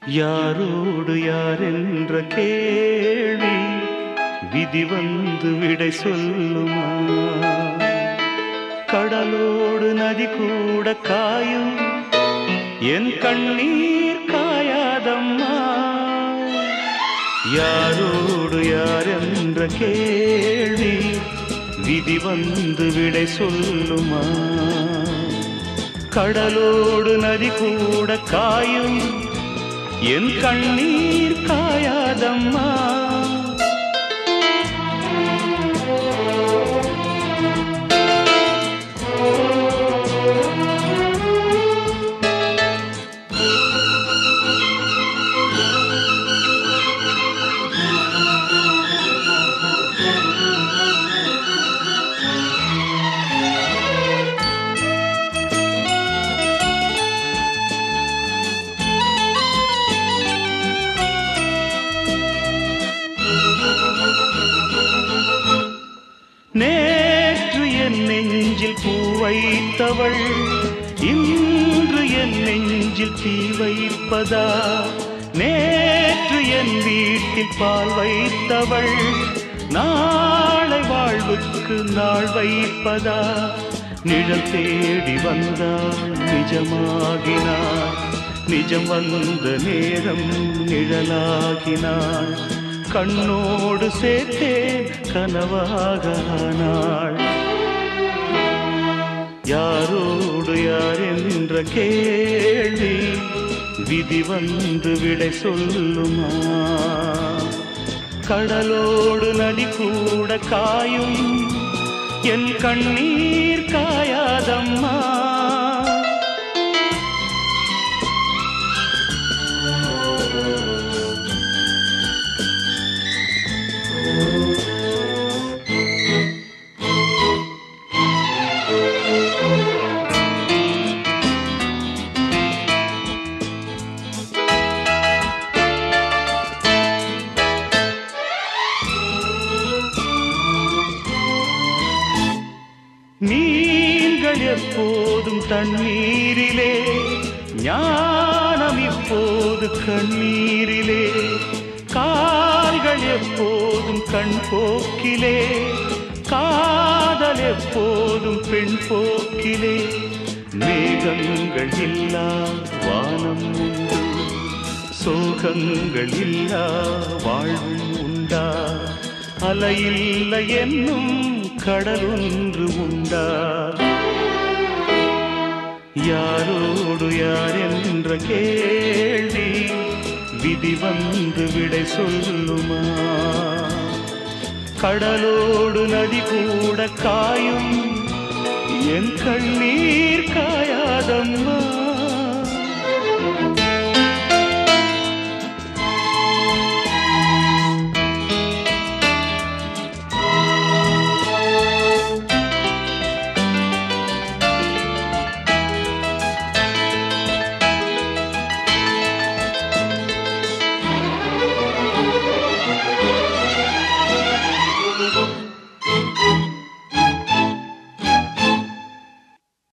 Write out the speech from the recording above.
யாரோடு யாரென்ற கேள்வி விதி வந்து விடை சொல்லுமா? கடலோடு நதி கூட காயும், என் கண்ணீர் காயாதம்மா. யாரோடு யாரென்ற கேள்வி விதி வந்து விடை சொல்லுமா? கடலோடு நதி கூட காயும், என் கண்ணீர் காயாதம்மா. நேற்று என் நெஞ்சில் பூ வைத்தவள் இன்று என் நெஞ்சில் தீ வைப்பதா? நேற்று என் வீட்டில் பால் வைத்தவள் நாளை வாழ்வுக்கு நாள் வைப்பதா? நிழல் தேடி வந்தாள் நிஜமாகினாள், நிஜம் வந்த நேரம் நிழலாகினாள். கண்ணோடு சேர்த்தேன் கனவாகானாள். யாரோடு யார் என்ற கேள்வி விதி வந்து விடை சொல்லுமா? கடலோடு நதி கூட காயும், என் கண்ணீர் காயாதம்மா. மீன்கள் எப்போதும் தண்ணீரிலே, ஞானம் இப்போது கண்ணீரிலே. கால்கள் எப்போதும் கண் போக்கிலே, காதல் எப்போதும் பெண் போக்கிலே. மேகங்கள் இல்லா வானம் உண்டு, சோகங்கள் இல்லா வாழ்வும் உண்டா? அலையில்லை என்னும் கடல் ஒன்று உண்டா? யாரோடு யார் என்ற கேள்வி விதி வந்து விடை சொல்லுமா? கடலோடு நதி கூட காயும், என் கண்ணீர் காயாதம்மா.